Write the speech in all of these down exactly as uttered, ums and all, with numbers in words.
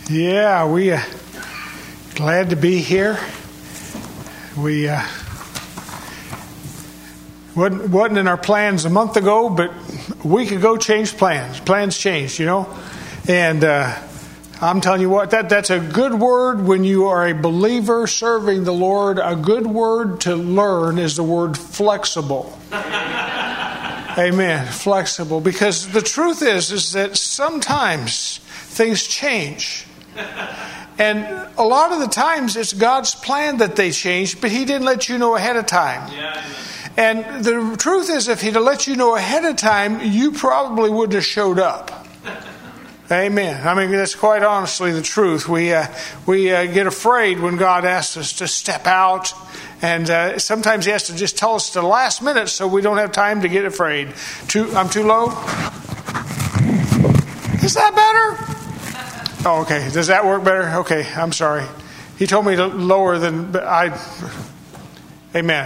Yeah, we uh, glad to be here. We uh, wasn't wasn't in our plans a month ago, but a week ago changed plans. Plans changed, you know. And uh, I'm telling you what, that that's a good word when you are a believer serving the Lord. A good word to learn is the word flexible. Amen. Flexible, because the truth is is that sometimes things change. And a lot of the times it's God's plan that they change, but He didn't let you know ahead of time. Yeah. And the truth is, if He'd have let you know ahead of time, you probably wouldn't have showed up. Amen. I mean, that's quite honestly the truth. We uh, we uh, get afraid when God asks us to step out. And uh, sometimes He has to just tell us to the last minute so we don't have time to get afraid. Too, I'm too low? Is that better? Oh, okay. Does that work better? Okay, I'm sorry. He told me to lower than but I. Amen.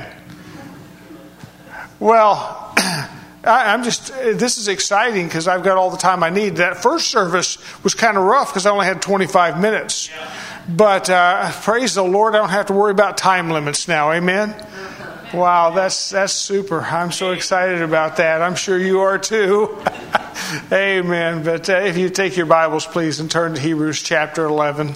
Well, I, I'm just. This is exciting because I've got all the time I need. That first service was kind of rough because I only had twenty-five minutes. But uh, praise the Lord, I don't have to worry about time limits now. Amen. Wow, that's that's super. I'm so excited about that. I'm sure you are too. Amen. But uh, if you take your Bibles, please, and turn to Hebrews chapter eleven.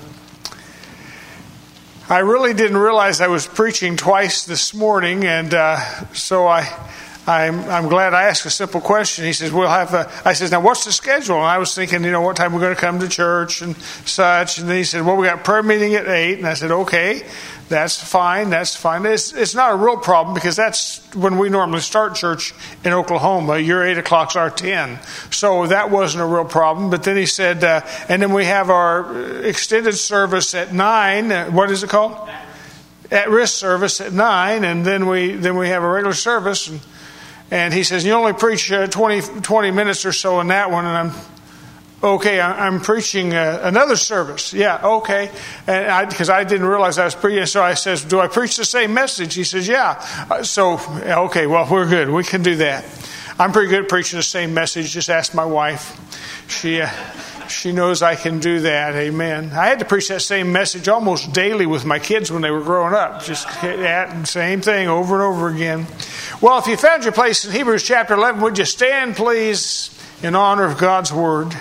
I really didn't realize I was preaching twice this morning, and uh, so I, I'm, I'm glad I asked a simple question. He says, "We'll have a." I said, "Now, what's the schedule?" And I was thinking, you know, what time we're going to come to church and such. And then he said, "Well, we got prayer meeting at eight." And I said, "Okay, that's fine. That's fine." It's it's not a real problem because that's when we normally start church in Oklahoma. Your eight o'clock's our ten, so that wasn't a real problem. But then he said, uh, and then we have our extended service at nine. Uh, what is it called? At risk service at nine, and then we then we have a regular service. And, And he says, "You only preach uh, twenty, twenty minutes or so in that one." And I'm, okay, I'm preaching uh, another service. Yeah, okay. And I, because I didn't realize I was preaching. So I says, "Do I preach the same message?" He says, "Yeah." Uh, so, okay, well, we're good. We can do that. I'm pretty good at preaching the same message. Just ask my wife. She... Uh, She knows I can do that. Amen. I had to preach that same message almost daily with my kids when they were growing up. Just that same thing over and over again. Well, if you found your place in Hebrews chapter eleven, would you stand, please, in honor of God's Word?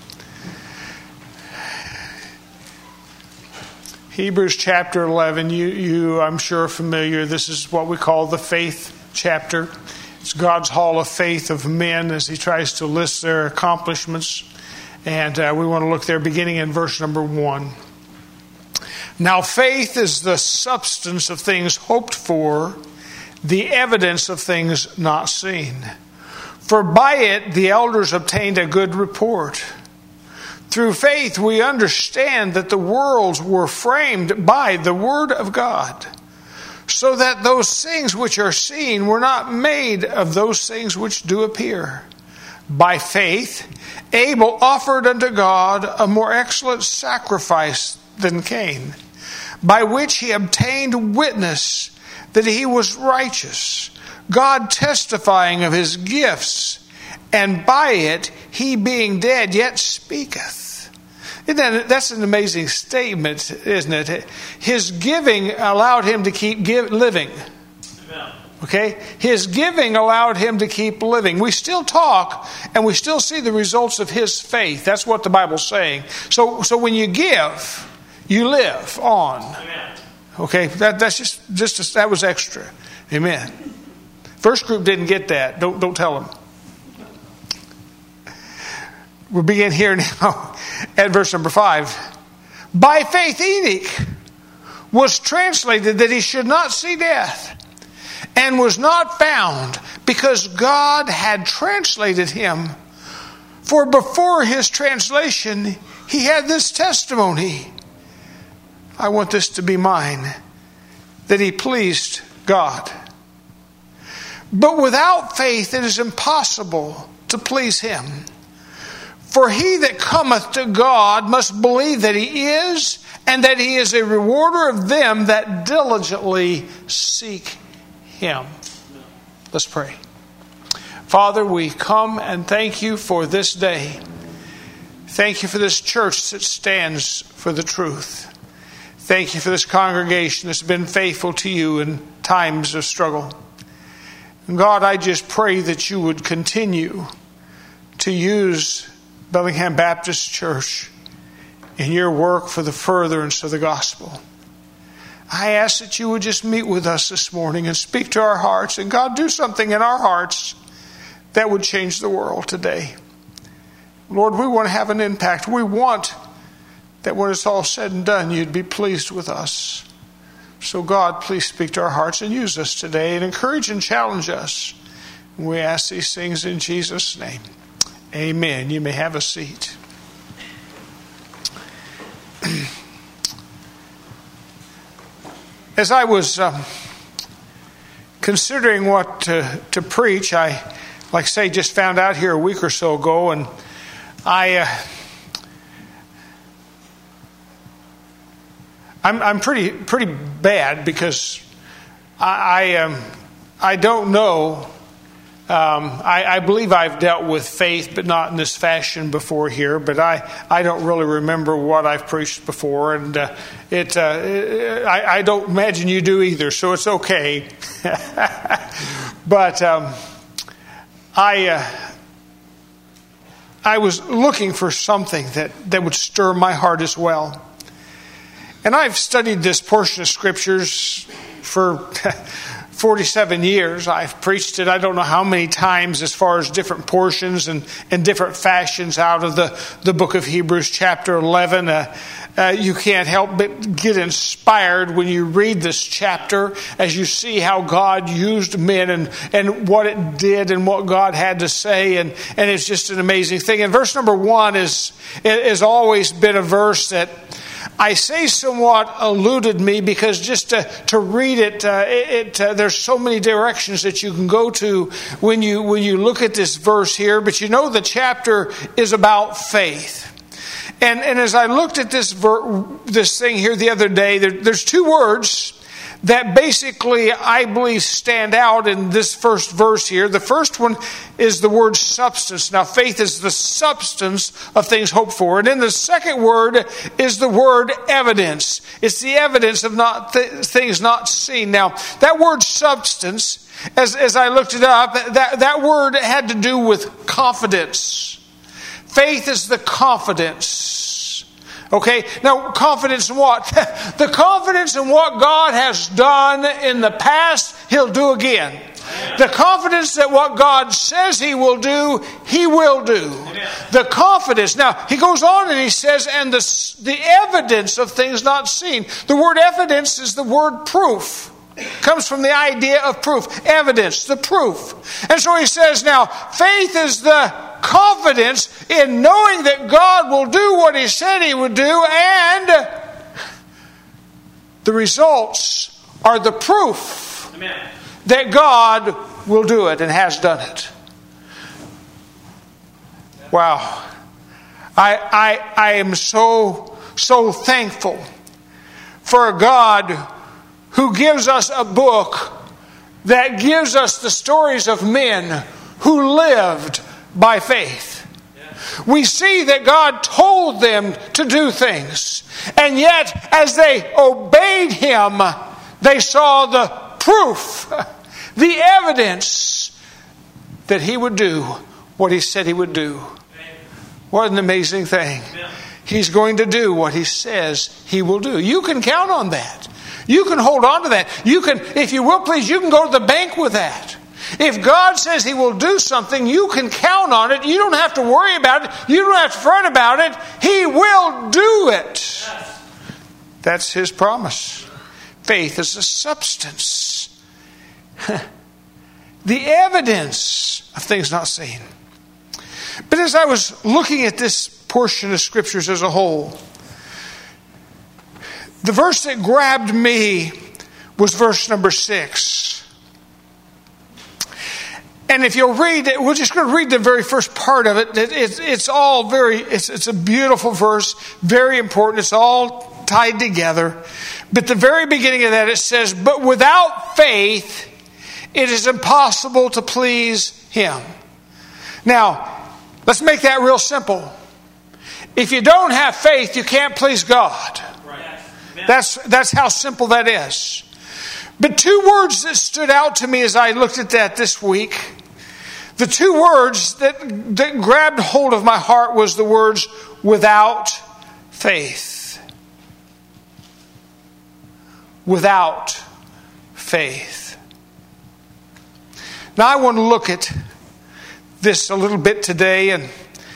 Hebrews chapter eleven, you, you I'm sure, are familiar. This is what we call the faith chapter. It's God's hall of faith of men as He tries to list their accomplishments. And uh, we want to look there beginning in verse number one. "Now faith is the substance of things hoped for, the evidence of things not seen. For by it the elders obtained a good report. Through faith we understand that the worlds were framed by the word of God, so that those things which are seen were not made of those things which do appear. By faith, Abel offered unto God a more excellent sacrifice than Cain, by which he obtained witness that he was righteous, God testifying of his gifts, and by it he being dead yet speaketh." Isn't that, that's an amazing statement, isn't it? His giving allowed him to keep give, living. Okay? His giving allowed him to keep living. We still talk and we still see the results of his faith. That's what the Bible's saying. So so when you give, you live on. Okay? That that's just just that was extra. Amen. First group didn't get that. Don't don't tell them. We'll begin here now at verse number five. "By faith Enoch was translated that he should not see death, and was not found, because God had translated him. For before his translation, he had this testimony." I want this to be mine, that he pleased God. "But without faith it is impossible to please him. For he that cometh to God must believe that he is, and that he is a rewarder of them that diligently seek him." Let's pray. Father, we come and thank you for this day. Thank you for this church that stands for the truth. Thank you for this congregation that's been faithful to you in times of struggle. And God, I just pray that you would continue to use Bellingham Baptist Church in your work for the furtherance of the gospel. I ask that you would just meet with us this morning and speak to our hearts. And God, do something in our hearts that would change the world today. Lord, we want to have an impact. We want that when it's all said and done, you'd be pleased with us. So God, please speak to our hearts and use us today and encourage and challenge us. We ask these things in Jesus' name. Amen. You may have a seat. As I was um, considering what to, to preach, I, like I say, just found out here a week or so ago, and I, uh, I'm, I'm pretty pretty bad because I I, um, I don't know. Um, I, I believe I've dealt with faith, but not in this fashion before here. But I, I don't really remember what I've preached before, and uh, it uh, I, I don't imagine you do either. So it's okay. But um, I uh, I was looking for something that, that would stir my heart as well. And I've studied this portion of scriptures for forty-seven years. I've preached it I don't know how many times as far as different portions and, and different fashions out of the, the book of Hebrews chapter eleven. Uh, uh, you can't help but get inspired when you read this chapter as you see how God used men and, and what it did and what God had to say. And, and it's just an amazing thing. And verse number one is has always been a verse that I say somewhat eluded me because just to, to read it, uh, it, it uh, there's so many directions that you can go to when you when you look at this verse here. But you know the chapter is about faith, and and as I looked at this ver- this thing here the other day, there, there's two words that basically I believe stand out in this first verse here. The first one is the word substance. Now faith is the substance of things hoped for. And then the second word is the word evidence. It's the evidence of not th- things not seen. Now that word substance, as, as I looked it up, that, that word had to do with confidence. Faith is the confidence. Okay, now confidence in what? The confidence in what God has done in the past, He'll do again. Amen. The confidence that what God says He will do, He will do. Amen. The confidence. Now, He goes on and He says, and the, the evidence of things not seen. The word evidence is the word proof. Comes from the idea of proof. Evidence, the proof. And so He says now, faith is the confidence in knowing that God will do what He said He would do, and the results are the proof Amen. That God will do it and has done it. Wow. I, I, I am so, so thankful for a God who gives us a book that gives us the stories of men who lived by faith. We see that God told them to do things, and yet as they obeyed Him, they saw the proof, the evidence that He would do what He said He would do. What an amazing thing. He's going to do what He says He will do. You can count on that. You can hold on to that. You can, if you will please, you can go to the bank with that. If God says He will do something, you can count on it. You don't have to worry about it. You don't have to fret about it. He will do it. Yes. That's His promise. Faith is a substance. The evidence of things not seen. But as I was looking at this portion of Scriptures as a whole, the verse that grabbed me was verse number six. And if you'll read it, we're just going to read the very first part of it. it, it it's all very, it's, it's a beautiful verse, very important. It's all tied together. But the very beginning of that, it says, but without faith, it is impossible to please Him. Now, let's make that real simple. If you don't have faith, you can't please God. Right. That's, that's how simple that is. But two words that stood out to me as I looked at that this week, the two words that, that grabbed hold of my heart was the words, without faith. Without faith. Now I want to look at this a little bit today, and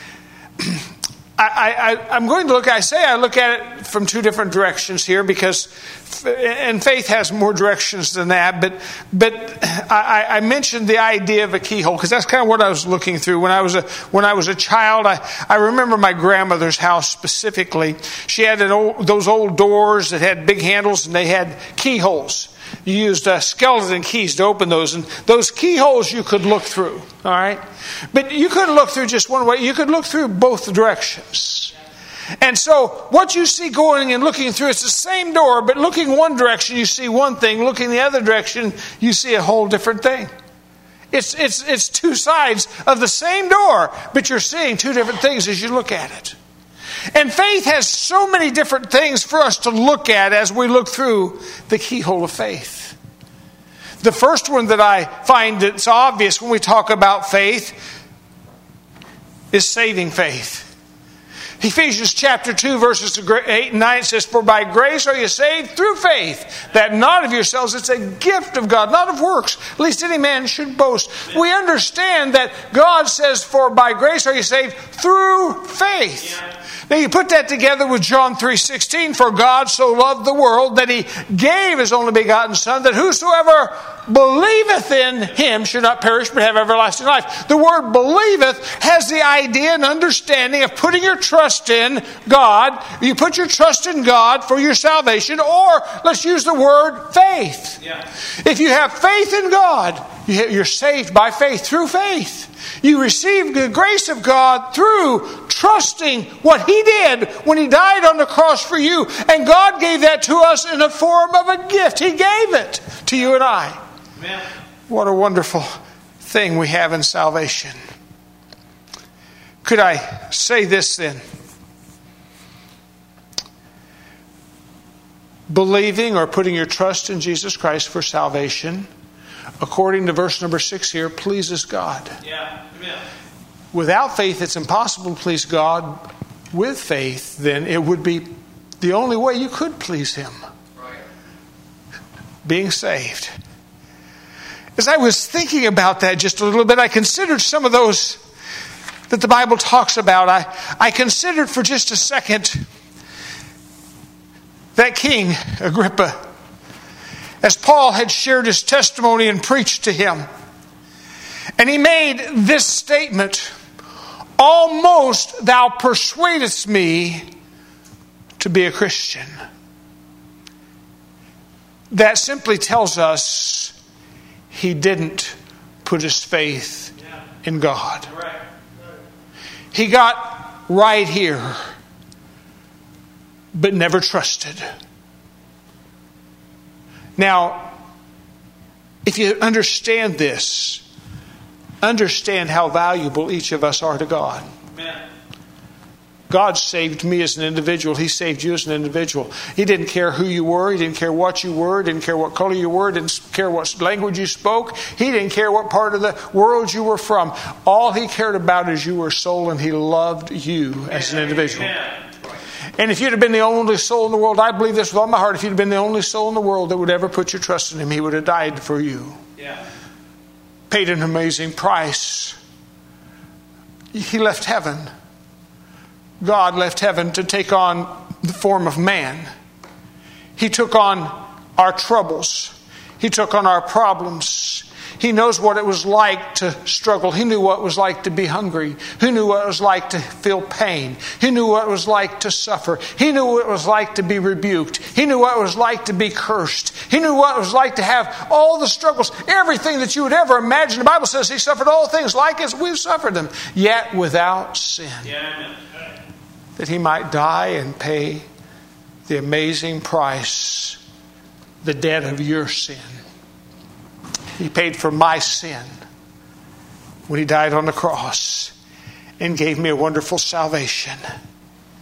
I, I, I'm going to look, I say I look at it from two different directions here, because, and faith has more directions than that, but but I, I mentioned the idea of a keyhole, because that's kind of what I was looking through. When I was a when I was a child, I, I remember my grandmother's house specifically. She had an old, those old doors that had big handles, and they had keyholes. You used uh, skeleton keys to open those, and those keyholes you could look through, all right? But you couldn't look through just one way. You could look through both directions. And so what you see going and looking through, it's the same door, but looking one direction, you see one thing. Looking the other direction, you see a whole different thing. It's, it's, it's two sides of the same door, but you're seeing two different things as you look at it. And faith has so many different things for us to look at as we look through the keyhole of faith. The first one that I find that's obvious when we talk about faith is saving faith. Ephesians chapter two, verses eight and nine says, "For by grace are you saved through faith, that not of yourselves, it's a gift of God, not of works, lest any man should boast." We understand that God says, "For by grace are you saved through faith." Now you put that together with John three sixteen, "For God so loved the world that he gave his only begotten Son, that whosoever believeth in him should not perish but have everlasting life." The word believeth has the idea and understanding of putting your trust in God. You put your trust in God for your salvation, or let's use the word faith. Yeah. If you have faith in God, you're saved by faith, through faith. You receive the grace of God through trusting what he did when he died on the cross for you. And God gave that to us in the form of a gift. He gave it to you and I. Amen. What a wonderful thing we have in salvation. Could I say this then? Believing or putting your trust in Jesus Christ for salvation, according to verse number six here, pleases God. Yeah. Amen. Without faith, it's impossible to please God. With faith, then, it would be the only way you could please him. Right. Being saved. As I was thinking about that just a little bit, I considered some of those that the Bible talks about. I, I considered for just a second that King Agrippa, as Paul had shared his testimony and preached to him. And he made this statement, "Almost thou persuadest me to be a Christian." That simply tells us he didn't put his faith in God. He got right here, but never trusted. Now, if you understand this, understand how valuable each of us are to God. Amen. God saved me as an individual. He saved you as an individual. He didn't care who you were. He didn't care what you were. Didn't care what color you were. Didn't care what language you spoke. He didn't care what part of the world you were from. All he cared about is you were soul, and he loved you as an individual. Amen. And if you'd have been the only soul in the world, I believe this with all my heart, if you'd have been the only soul in the world that would ever put your trust in him, he would have died for you. Yeah. Paid an amazing price. He left heaven. God left heaven to take on the form of man. He took on our troubles. He took on our problems. He knows what it was like to struggle. He knew what it was like to be hungry. He knew what it was like to feel pain. He knew what it was like to suffer. He knew what it was like to be rebuked. He knew what it was like to be cursed. He knew what it was like to have all the struggles, everything that you would ever imagine. The Bible says he suffered all things like as we've suffered them, yet without sin. Yeah. That he might die and pay the amazing price, the debt of your sin. He paid for my sin when he died on the cross and gave me a wonderful salvation.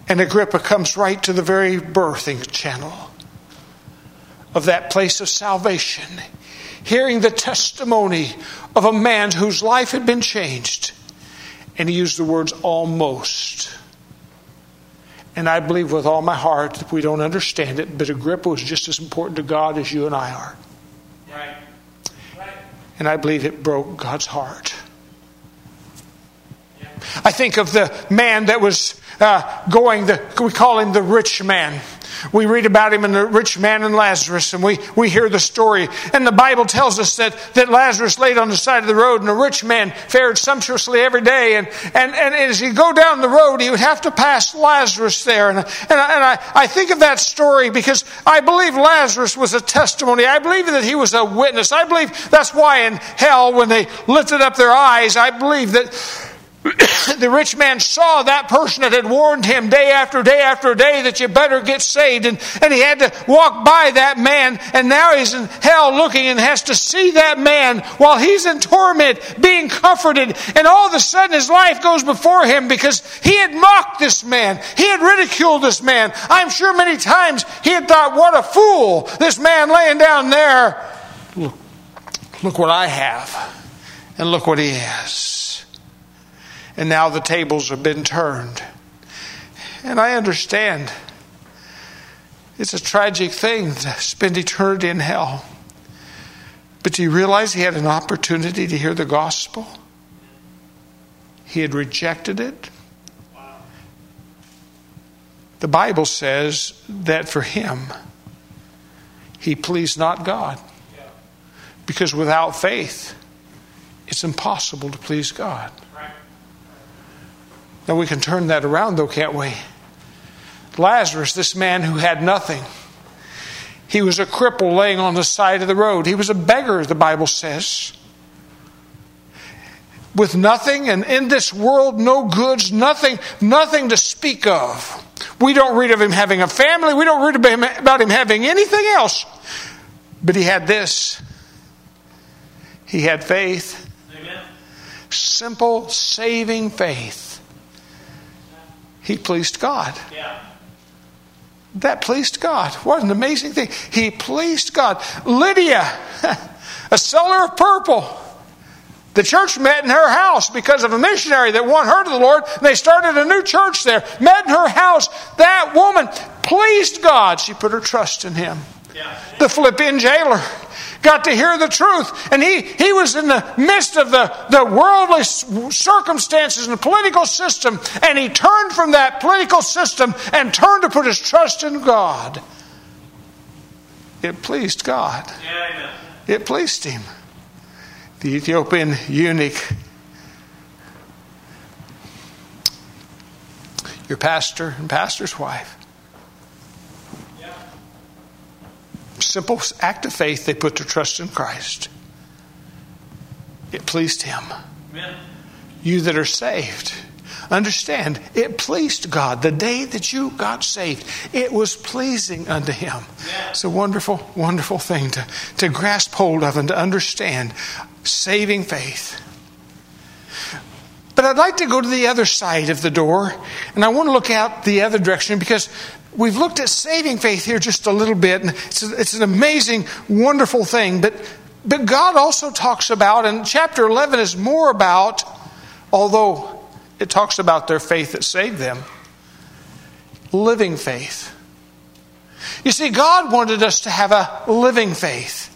And Agrippa comes right to the very birthing channel of that place of salvation, hearing the testimony of a man whose life had been changed. And he used the words almost. And I believe with all my heart that we don't understand it, but Agrippa was just as important to God as you and I are. Right. Right. And I believe it broke God's heart. Yeah. I think of the man that was uh, going, the, we call him the rich man. We read about him in the rich man and Lazarus, and we, we hear the story. And the Bible tells us that, that Lazarus laid on the side of the road, and the rich man fared sumptuously every day. And, and, and as he go down the road, he would have to pass Lazarus there. And, and, I, and I, I think of that story because I believe Lazarus was a testimony. I believe that he was a witness. I believe that's why in hell, when they lifted up their eyes, I believe that the rich man saw that person that had warned him day after day after day that you better get saved. And, and he had to walk by that man. And now he's in hell looking and has to see that man while he's in torment being comforted. And all of a sudden his life goes before him because he had mocked this man. He had ridiculed this man. I'm sure many times he had thought, what a fool. This man laying down there. Look, look what I have. And look what he has. And now the tables have been turned. And I understand. It's a tragic thing to spend eternity in hell. But do you realize he had an opportunity to hear the gospel? He had rejected it. The Bible says that for him, he pleased not God. Because without faith, it's impossible to please God. Now we can turn that around though, can't we? Lazarus, this man who had nothing. He was a cripple laying on the side of the road. He was a beggar, the Bible says. With nothing, and in this world no goods, nothing, nothing to speak of. We don't read of him having a family. We don't read about him, about him having anything else. But he had this. He had faith. Amen. Simple, saving faith. He pleased God. Yeah. That pleased God. What an amazing thing. He pleased God. Lydia, a seller of purple. The church met in her house because of a missionary that won her to the Lord. And they started a new church there. Met in her house. That woman pleased God. She put her trust in him. Yeah. The Philippian jailer got to hear the truth. And he, he was in the midst of the, the worldly circumstances and the political system. And he turned from that political system and turned to put his trust in God. It pleased God. Yeah, amen. It pleased him. The Ethiopian eunuch, your pastor and pastor's wife. Simple act of faith, they put their trust in Christ. It pleased him. Amen. You that are saved, understand, it pleased God. The day that you got saved, it was pleasing unto him. Yeah. It's a wonderful, wonderful thing to, to grasp hold of and to understand. Saving faith. But I'd like to go to the other side of the door, and I want to look out the other direction because we've looked at saving faith here just a little bit, and it's, a, it's an amazing, wonderful thing. But, but God also talks about, and chapter eleven is more about, although it talks about their faith that saved them, living faith. You see, God wanted us to have a living faith.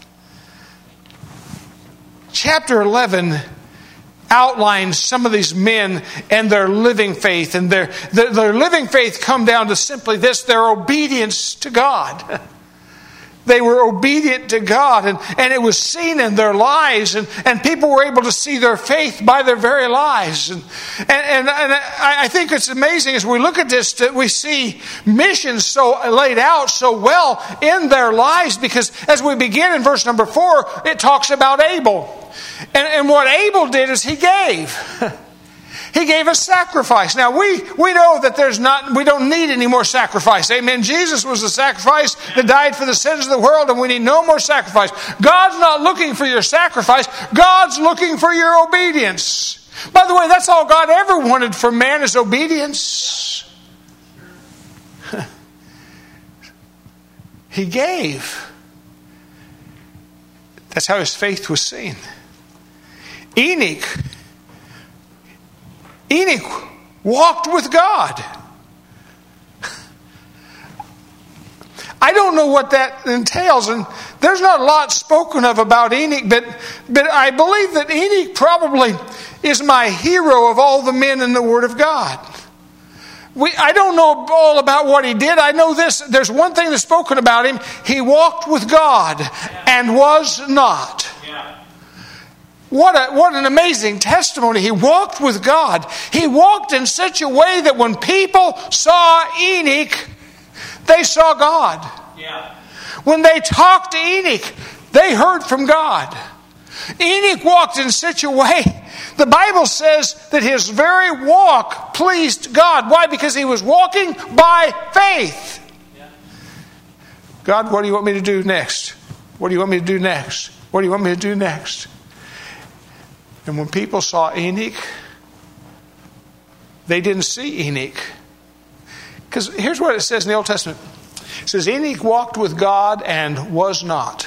Chapter eleven outlines some of these men and their living faith. And their, their, their living faith come down to simply this, their obedience to God. They were obedient to God, and, and it was seen in their lives, and, and people were able to see their faith by their very lives. And, and, and, and I, I think it's amazing as we look at this that we see missions so laid out so well in their lives, because as we begin in verse number four, it talks about Abel. And, and what Abel did is he gave. He gave a sacrifice. Now we, we know that there's not, we don't need any more sacrifice. Amen. Jesus was the sacrifice that died for the sins of the world, and we need no more sacrifice. God's not looking for your sacrifice. God's looking for your obedience. By the way, that's all God ever wanted from man is obedience. He gave. That's how his faith was seen. Enoch, Enoch walked with God. I don't know what that entails, and there's not a lot spoken of about Enoch, but, but I believe that Enoch probably is my hero of all the men in the Word of God. We, I don't know all about what he did. I know this. There's one thing that's spoken about him. He walked with God and was not. What a, what an amazing testimony. He walked with God. He walked in such a way that when people saw Enoch, they saw God. Yeah. When they talked to Enoch, they heard from God. Enoch walked in such a way, the Bible says that his very walk pleased God. Why? Because he was walking by faith. Yeah. God, what do you want me to do next? What do you want me to do next? What do you want me to do next? And when people saw Enoch, they didn't see Enoch. Because here's what it says in the Old Testament. It says, Enoch walked with God and was not.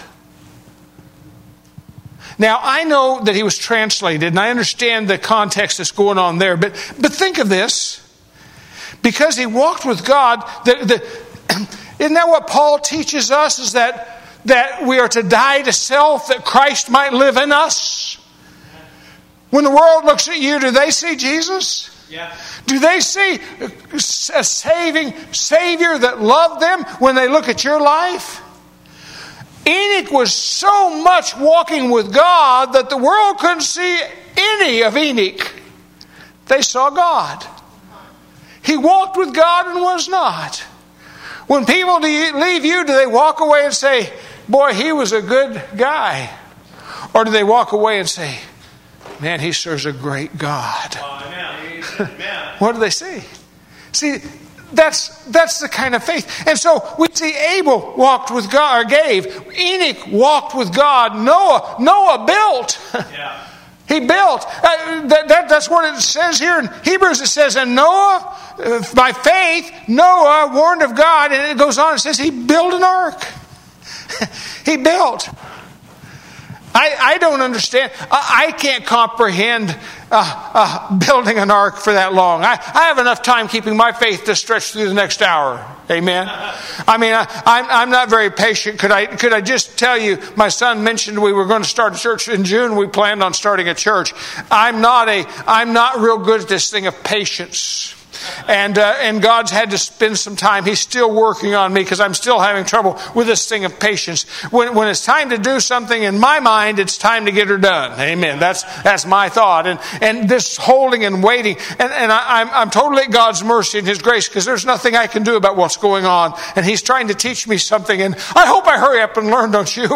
Now, I know that he was translated, and I understand the context that's going on there, but, but think of this. Because he walked with God, the, the, isn't that what Paul teaches us, is that, that we are to die to self, that Christ might live in us? When the world looks at you, do they see Jesus? Yeah. Do they see a saving Savior that loved them when they look at your life? Enoch was so much walking with God that the world couldn't see any of Enoch. They saw God. He walked with God and was not. When people leave you, do they walk away and say, boy, he was a good guy? Or do they walk away and say, man, he serves a great God? Oh, amen. Amen. What do they see? See, that's that's the kind of faith. And so we see Abel walked with God, or gave. Enoch walked with God. Noah, Noah built. Yeah. He built. Uh, that, that, that's what it says here in Hebrews. It says, and Noah, uh, by faith, Noah warned of God. And it goes on, it says he built an ark. He built. I, I don't understand. I, I can't comprehend uh, uh, building an ark for that long. I, I have enough time keeping my faith to stretch through the next hour. Amen. I mean, I, I'm, I'm not very patient. Could I, could I just tell you, my son mentioned we were going to start a church in June. We planned on starting a church. I'm not a, I'm not real good at this thing of patience. And uh, and God's had to spend some time. He's still working on me because I'm still having trouble with this thing of patience. When when it's time to do something in my mind, it's time to get her done. Amen. That's that's my thought. And and this holding and waiting, and and I, I'm I'm totally at God's mercy and His grace because there's nothing I can do about what's going on. And He's trying to teach me something. And I hope I hurry up and learn, don't you?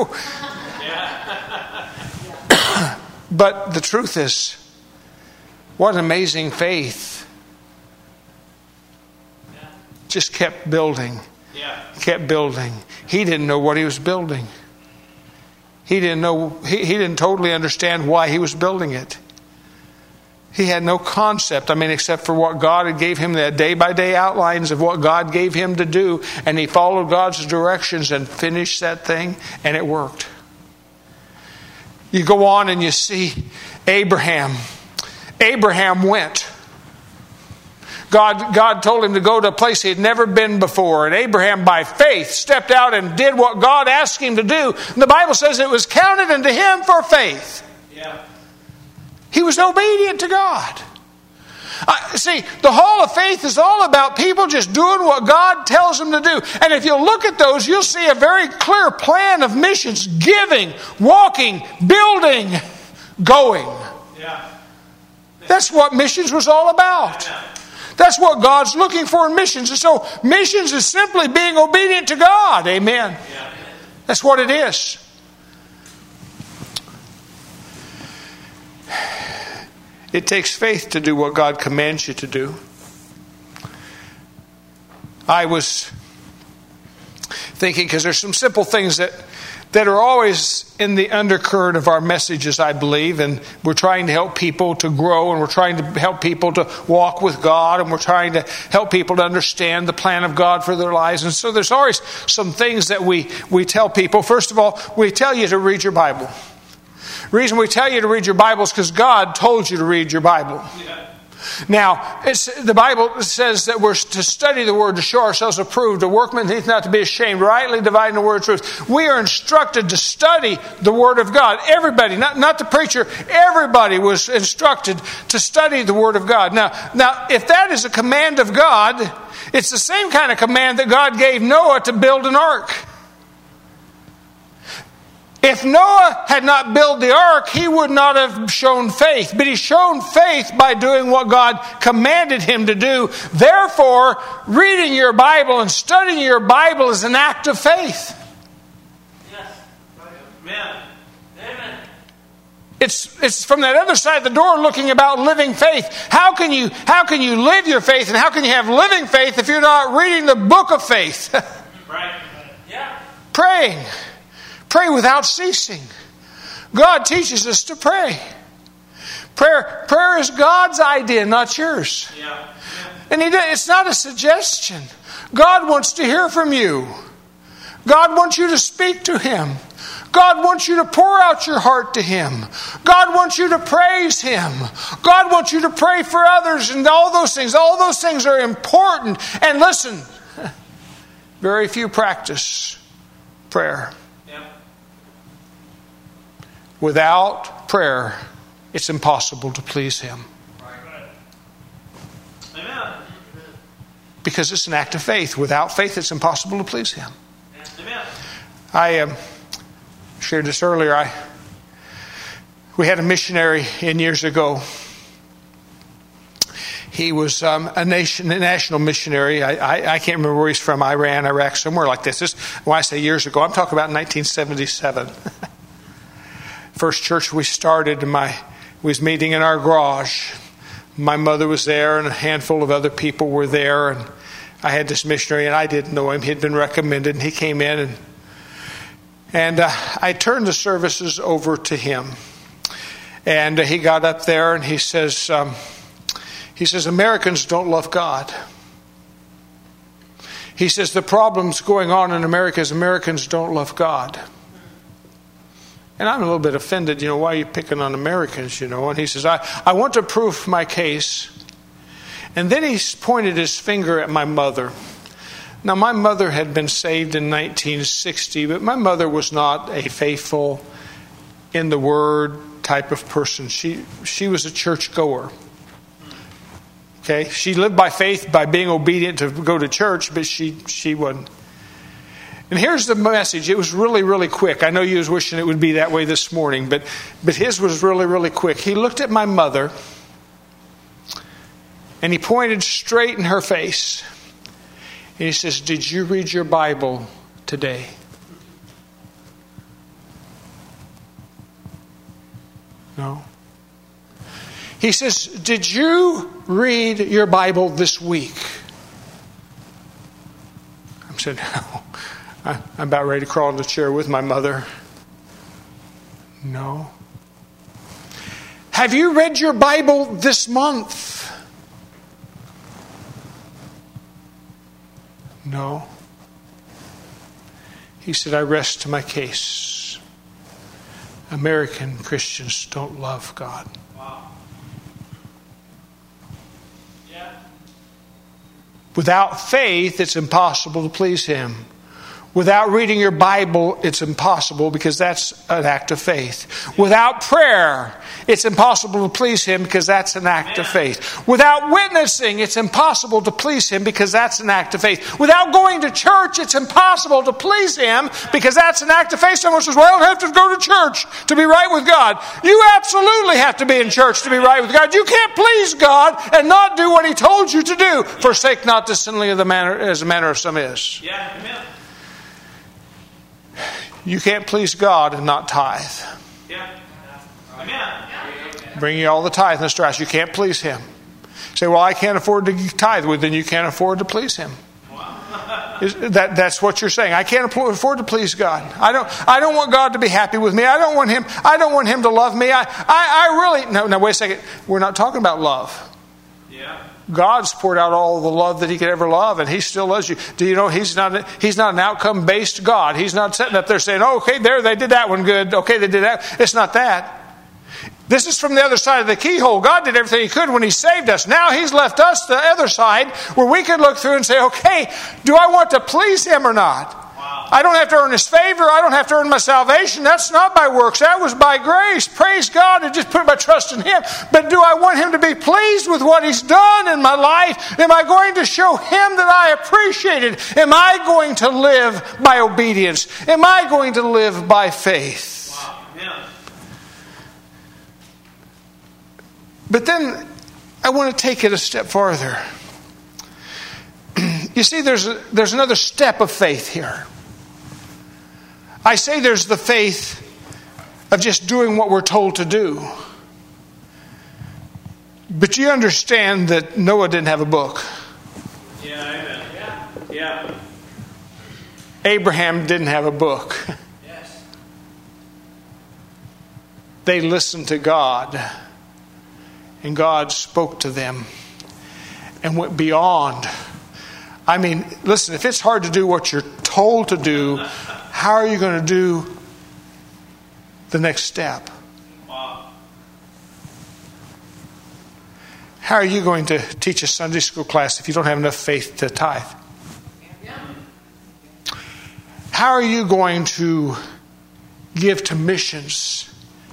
Yeah. But the truth is, what an amazing faith. Just kept building. Yeah. Kept building. He didn't know what he was building. He didn't know, he, he didn't totally understand why he was building it. He had no concept, I mean, except for what God had gave him, that day-by-day outlines of what God gave him to do. And he followed God's directions and finished that thing, and it worked. You go on and you see Abraham. Abraham went. God, God told him to go to a place he had never been before. And Abraham, by faith, stepped out and did what God asked him to do. And the Bible says it was counted unto him for faith. Yeah. He was obedient to God. Uh, see, the Hall of Faith is all about people just doing what God tells them to do. And if you look at those, you'll see a very clear plan of missions: giving, walking, building, going. Yeah. That's what missions was all about. That's what God's looking for in missions. And so missions is simply being obedient to God. Amen. Yeah. That's what it is. It takes faith to do what God commands you to do. I was thinking, because there's some simple things that that are always in the undercurrent of our messages, I believe. And we're trying to help people to grow, and we're trying to help people to walk with God, and we're trying to help people to understand the plan of God for their lives. And so there's always some things that we, we tell people. First of all, we tell you to read your Bible. The reason we tell you to read your Bible is because God told you to read your Bible. Yeah. Now, it's, the Bible says that we're to study the Word to show ourselves approved, a workman needs not to be ashamed, rightly dividing the Word of truth. We are instructed to study the Word of God. Everybody, not, not the preacher, everybody was instructed to study the Word of God. Now, now, if that is a command of God, it's the same kind of command that God gave Noah to build an ark. If Noah had not built the ark, he would not have shown faith. But he shown faith by doing what God commanded him to do. Therefore, reading your Bible and studying your Bible is an act of faith. Yes. Amen. Amen. It's, it's from that other side of the door looking about living faith. How can you, how can you live your faith, and how can you have living faith if you're not reading the book of faith? Right. Yeah. Praying. Pray without ceasing. God teaches us to pray. Prayer, prayer is God's idea, not yours. Yeah. Yeah. And he, it's not a suggestion. God wants to hear from you. God wants you to speak to Him. God wants you to pour out your heart to Him. God wants you to praise Him. God wants you to pray for others, and all those things. All those things are important. And listen, very few practice prayer. Without prayer, it's impossible to please Him. Amen. Because it's an act of faith. Without faith, it's impossible to please Him. Amen. I um, shared this earlier. I we had a missionary in years ago. He was um, a nation, a national missionary. I, I, I can't remember where he's from. Iran, Iraq, somewhere like this. This when I say years ago, I'm talking about nineteen seventy-seven. First church we started, my we was meeting in our garage. My mother was there, and a handful of other people were there. And I had this missionary, and I didn't know him. He had been recommended, and he came in, and and uh, I turned the services over to him. And uh, he got up there, and he says, um, he says, Americans don't love God. He says the problems going on in America is Americans don't love God. And I'm a little bit offended, you know, why are you picking on Americans, you know? And he says, I, I want to prove my case. And then he pointed his finger at my mother. Now, my mother had been saved in nineteen sixty, but my mother was not a faithful, in the Word type of person. She she was a church goer. Okay? She lived by faith by being obedient to go to church, but she, she wasn't. And here's the message. It was really, really quick. I know you was wishing it would be that way this morning, but, but his was really, really quick. He looked at my mother, and he pointed straight in her face. And he says, did you read your Bible today? No. He says, did you read your Bible this week? I said, no. I'm about ready to crawl in the chair with my mother. No. Have you read your Bible this month? No. He said, I rest my case. American Christians don't love God. Wow. Yeah. Without faith, it's impossible to please Him. Without reading your Bible, it's impossible because that's an act of faith. Without prayer, it's impossible to please Him because that's an act of faith. Without witnessing, it's impossible to please Him because that's an act of faith. Without going to church, it's impossible to please Him because that's an act of faith. Someone says, well, I don't have to go to church to be right with God. You absolutely have to be in church to be right with God. You can't please God and not do what He told you to do. Forsake not the assembly of the manner as the manner of some is. Yeah. Amen. You can't please God and not tithe. Yeah. Amen. Bring you all the tithe and the straps. You can't please Him. Say, well, I can't afford to tithe. Well, then you can't afford to please Him. Wow. Is that, that's what you're saying. I can't afford to please God. I don't, I don't want God to be happy with me. I don't want him, I don't want him to love me. I, I, I really, no, no, wait a second. We're not talking about love. Yeah. God's poured out all the love that he could ever love, and he still loves you. Do you know he's not, he's not an outcome-based God. He's not sitting up there saying, oh, okay, there, they did that one good. Okay, they did that. It's not that. This is from the other side of the keyhole. God did everything he could when he saved us. Now he's left us the other side where we can look through and say, okay, do I want to please him or not? Wow. I don't have to earn his favor. I don't have to earn my salvation. That's not by works. That was by grace. Praise God and just put my trust in him. But do I want him to be pleased with what he's done in my life? Am I going to show him that I appreciate it? Am I going to live by obedience? Am I going to live by faith? Wow. Yeah. But then I want to take it a step farther. You see, there's a, there's another step of faith here. I say there's the faith of just doing what we're told to do. But you understand that Noah didn't have a book. Yeah, amen. Yeah. Yeah. Abraham didn't have a book. Yes. They listened to God. And God spoke to them and went beyond. I mean, listen, if it's hard to do what you're told to do, how are you going to do the next step? Wow. How are you going to teach a Sunday school class if you don't have enough faith to tithe? How are you going to give to missions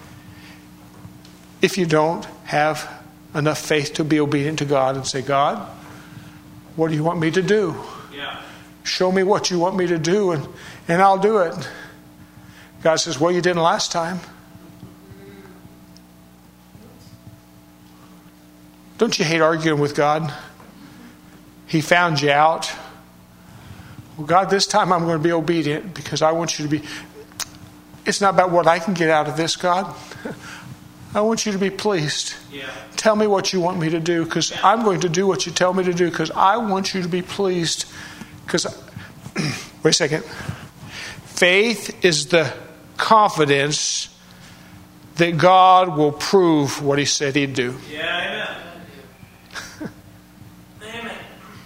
if you don't have enough faith to be obedient to God and say, God, what do you want me to do? Yeah. Show me what you want me to do and, and I'll do it. God says, well, you didn't last time. Don't you hate arguing with God? He found you out. Well, God, this time I'm going to be obedient because I want you to be. It's not about what I can get out of this, God. I want you to be pleased. Yeah. Tell me what you want me to do because I'm going to do what you tell me to do because I want you to be pleased. Because, wait a second. Faith is the confidence that God will prove what he said he'd do. Yeah, amen. Amen.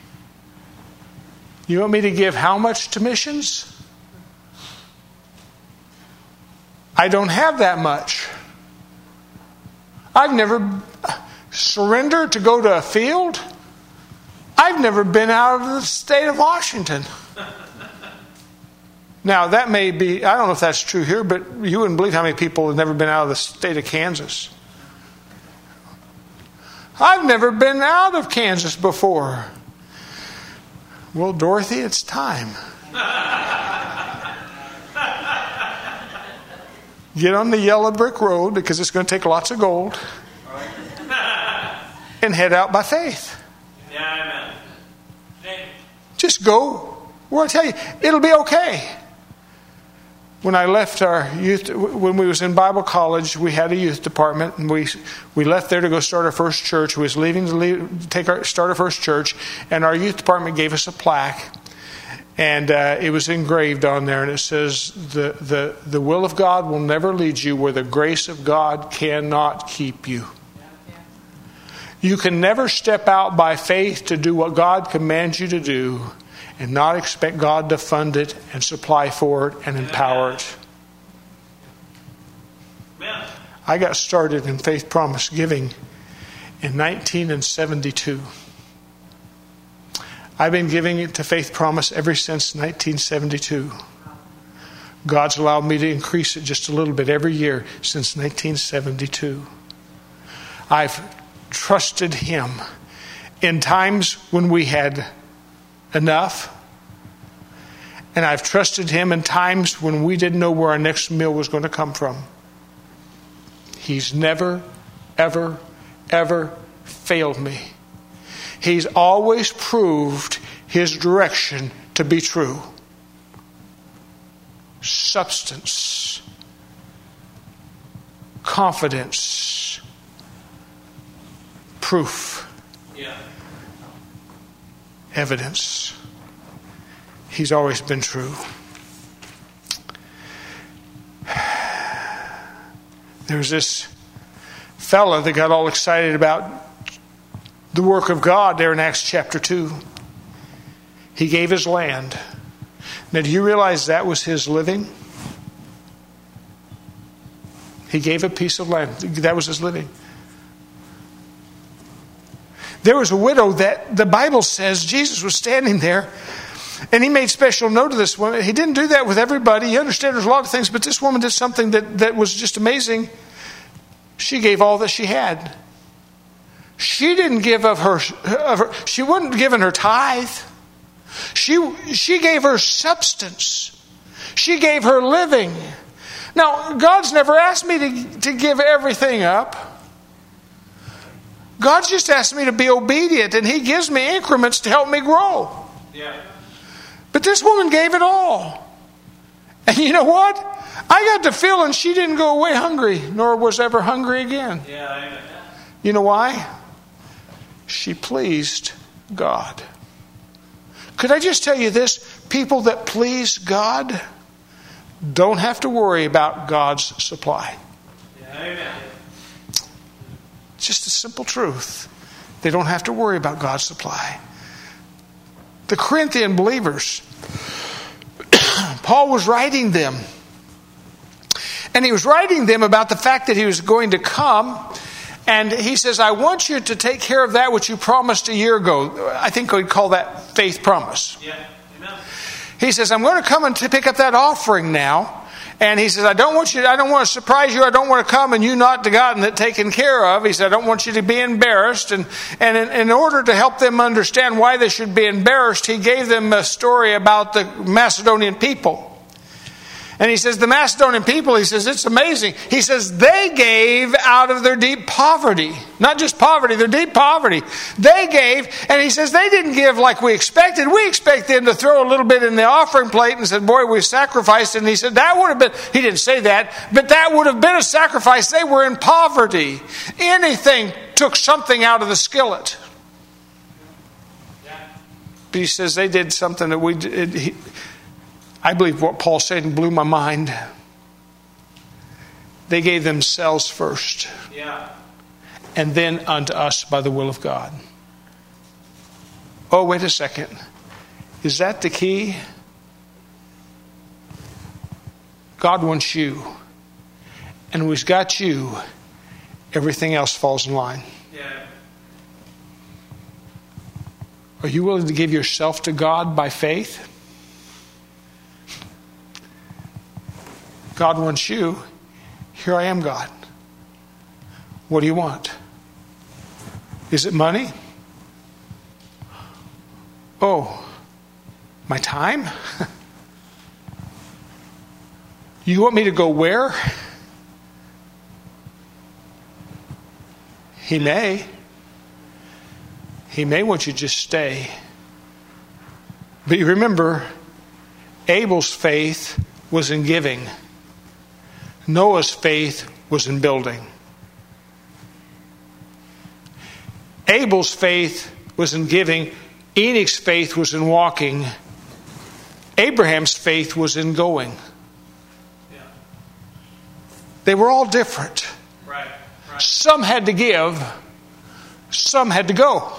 You want me to give how much to missions? I don't have that much. I've never surrendered to go to a field. I've never been out of the state of Washington. Now, that may be, I don't know if that's true here, but you wouldn't believe how many people have never been out of the state of Kansas. I've never been out of Kansas before. Well, Dorothy, it's time. Get on the yellow brick road because it's going to take lots of gold. And head out by faith. Yeah, amen. Just go. Well, I tell you, it'll be okay. When I left our youth, when we was in Bible college, we had a youth department, and we we left there to go start our first church. We was leaving to leave, take our start our first church, and our youth department gave us a plaque. And uh, it was engraved on there, and it says, the, the, the will of God will never lead you where the grace of God cannot keep you. You can never step out by faith to do what God commands you to do and not expect God to fund it and supply for it and empower it. I got started in Faith Promise Giving in nineteen seventy-two. I've been giving it to Faith Promise ever since nineteen seventy-two. God's allowed me to increase it just a little bit every year since nineteen seventy-two. I've trusted Him in times when we had enough, and I've trusted Him in times when we didn't know where our next meal was going to come from. He's never, ever, ever failed me. He's always proved His direction to be true. Substance, confidence, proof, yeah. evidence. He's always been true. There's this fella that got all excited about the work of God there in Acts chapter two. He gave his land. Now, do you realize that was his living? He gave a piece of land. That was his living. There was a widow that the Bible says Jesus was standing there, and he made special note of this woman. He didn't do that with everybody. You understand there's a lot of things, but this woman did something that, that was just amazing. She gave all that she had. She didn't give of her, of her she wasn't giving her tithe. She, she gave her substance. She gave her living. Now, God's never asked me to, to give everything up. God's just asked me to be obedient, and He gives me increments to help me grow. Yeah. But this woman gave it all. And you know what? I got the feeling she didn't go away hungry, nor was ever hungry again. Yeah, amen. You know why? She pleased God. Could I just tell you this? People that please God don't have to worry about God's supply. Yeah, amen. It's just a simple truth. They don't have to worry about God's supply. The Corinthian believers, Paul was writing them. And he was writing them about the fact that he was going to come. And he says, I want you to take care of that which you promised a year ago. I think we'd call that faith promise. Yeah, amen. He says, I'm going to come and to pick up that offering now. And he says, I don't want you, I don't want to surprise you. I don't want to come and you not to gotten it taken care of. He said, I don't want you to be embarrassed. And, and in, in order to help them understand why they should be embarrassed, he gave them a story about the Macedonian people. And he says, the Macedonian people, he says, it's amazing. He says, they gave out of their deep poverty. Not just poverty, their deep poverty. They gave, and he says, they didn't give like we expected. We expect them to throw a little bit in the offering plate and said, boy, we sacrificed. And he said, that would have been, he didn't say that, but that would have been a sacrifice. They were in poverty. Anything took something out of the skillet. But he says, they did something that we did. He, I believe what Paul said and blew my mind. They gave themselves first. Yeah. And then unto us by the will of God. Oh, wait a second. Is that the key? God wants you. And when He's got you, everything else falls in line. Yeah. Are you willing to give yourself to God by faith? God wants you. Here I am, God. What do you want? Is it money? Oh, my time? You want me to go where? He may. He may want you to just stay. But you remember, Abel's faith was in giving. Noah's faith was in building. Abel's faith was in giving. Enoch's faith was in walking. Abraham's faith was in going. Yeah. They were all different. Right. Right. Some had to give. Some had to go.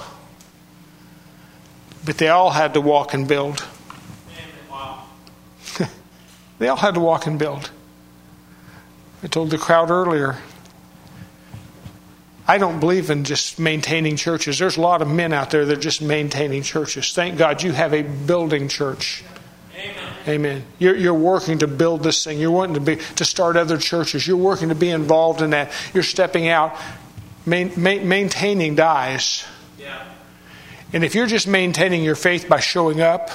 But they all had to walk and build. Wow. They all had to walk and build. I told the crowd earlier, I don't believe in just maintaining churches. There's a lot of men out there that are just maintaining churches. Thank God you have a building church. Amen. Amen. You're, you're working to build this thing. You're wanting to be to start other churches. You're working to be involved in that. You're stepping out. Main, main, maintaining dies. Yeah. And if you're just maintaining your faith by showing up,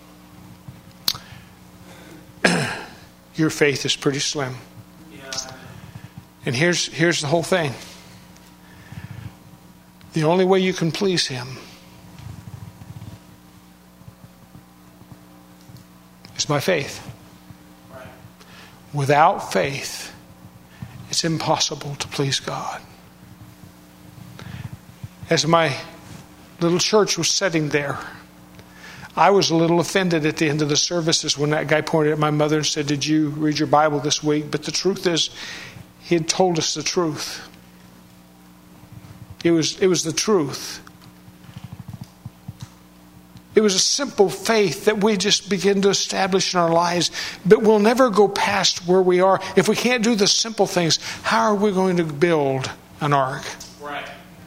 your faith is pretty slim. And here's here's the whole thing. The only way you can please Him is by faith. Right. Without faith, it's impossible to please God. As my little church was sitting there, I was a little offended at the end of the services when that guy pointed at my mother and said, "Did you read your Bible this week?" But the truth is, he had told us the truth. It was, it was the truth. It was a simple faith that we just begin to establish in our lives. But we'll never go past where we are. If we can't do the simple things, how are we going to build an ark? Right.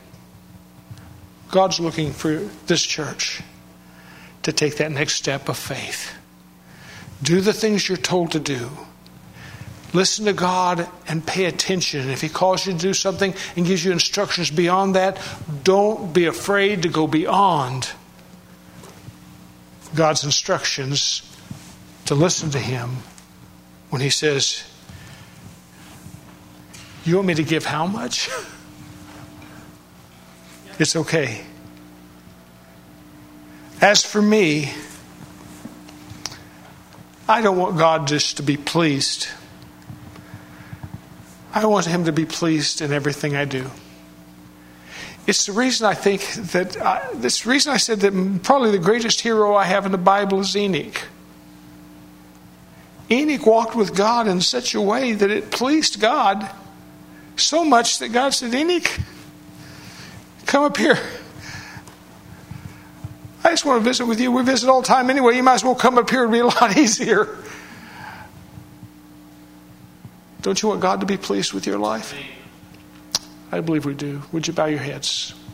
God's looking for this church to take that next step of faith. Do the things you're told to do. Listen to God and pay attention. If He calls you to do something and gives you instructions beyond that, don't be afraid to go beyond God's instructions, to listen to Him when He says, "You want me to give how much?" It's okay. As for me, I don't want God just to be pleased. I want Him to be pleased in everything I do. It's the reason I think that, I, it's the reason I said that probably the greatest hero I have in the Bible is Enoch. Enoch walked with God in such a way that it pleased God so much that God said, "Enoch, come up here. I just want to visit with you. We visit all the time anyway. You might as well come up here. It'll be a lot easier." Don't you want God to be pleased with your life? I believe we do. Would you bow your heads?